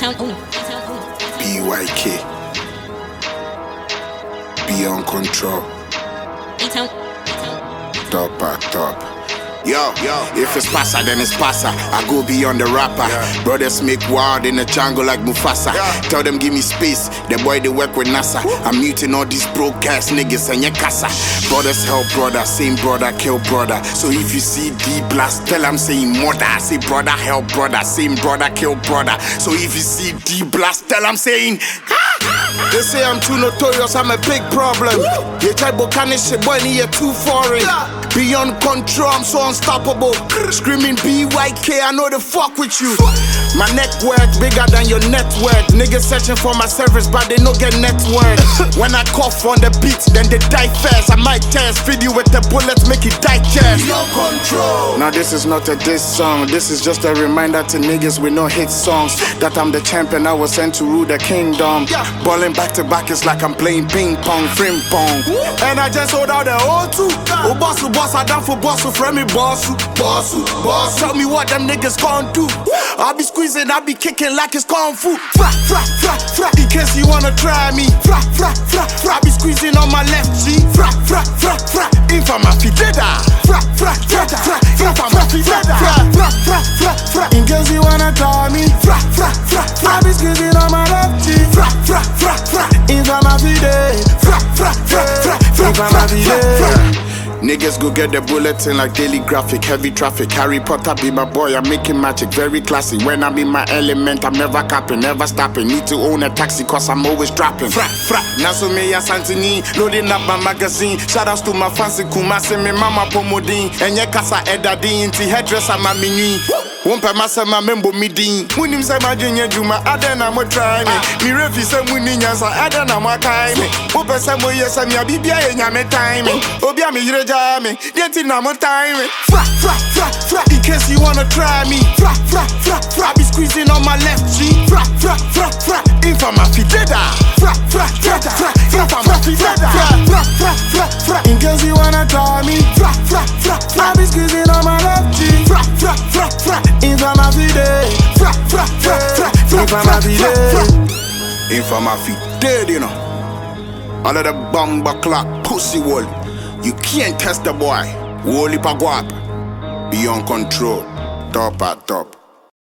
BYK. Beyond control. Top at top. Yo, if it's passa, then it's passa. I go beyond the rapper. Brothers make wild in the jungle like Mufasa. Tell them give me space. The boy they work with NASA. I'm muting all these broke ass niggas and your casa. Brothers help brother, same brother kill brother. So if you see D blast, tell I'm saying mother. I say brother help brother, same brother kill brother. So if you see D blast, tell I'm saying. They say I'm too notorious, I'm a big problem. You try bocanish shit, boy, you're too foreign. Beyond control, I'm so unstoppable. Screaming BYK, I know the fuck with you. My network bigger than your network. Niggas searching for my service, but they no get network. When I cough on the beats, then they die fast. I might test, feed you with the bullets, make it digest. Beyond control. Now this is not a diss song. This is just a reminder to niggas with no hit songs that I'm the champion, I was sent to rule the kingdom. Balling back to back, it's like I'm playing ping pong, frim pong. And I just hold out the O2. Oh, boss, I down for boss, friend me boss. Tell me what them niggas gon' do. I'll be squeezing, I'll be kicking like it's kung fu. In case you wanna try me. I be squeezing on my left G. Infama fideda. In case you wanna try me. I be squeezing on my left G. Infama fideda. Niggas go get the bulletin like Daily Graphic, heavy traffic. Harry Potter be my boy, I'm making magic, very classy. When I'm in my element, I'm never capping, never stopping. Need to own a taxi cause I'm always dropping. Naso me ya Santini, loading up my magazine. Shoutouts to my fancy Kumasi, me mama pomodin. Enye kasa edadin, ti hairdresser ma mini. Wompa masa ma membo midin. Munim se ma jenye juma, adena mo try me. Mi refi se muni nyansa, adena mo kai me. Wope se mo yesa mi abibia ye nyame time me. Obia mi yireja me, denti na mo time me. In case you wanna try me. I be squeezing on my left G. Infama fideda. In case you wanna try me. I be squeezing on my left G. Infama fideda. Infama fideda, you know. All of the bomba clock, pussy wall. You can't test the boy. Wally Paguap. Beyond control. Top at top.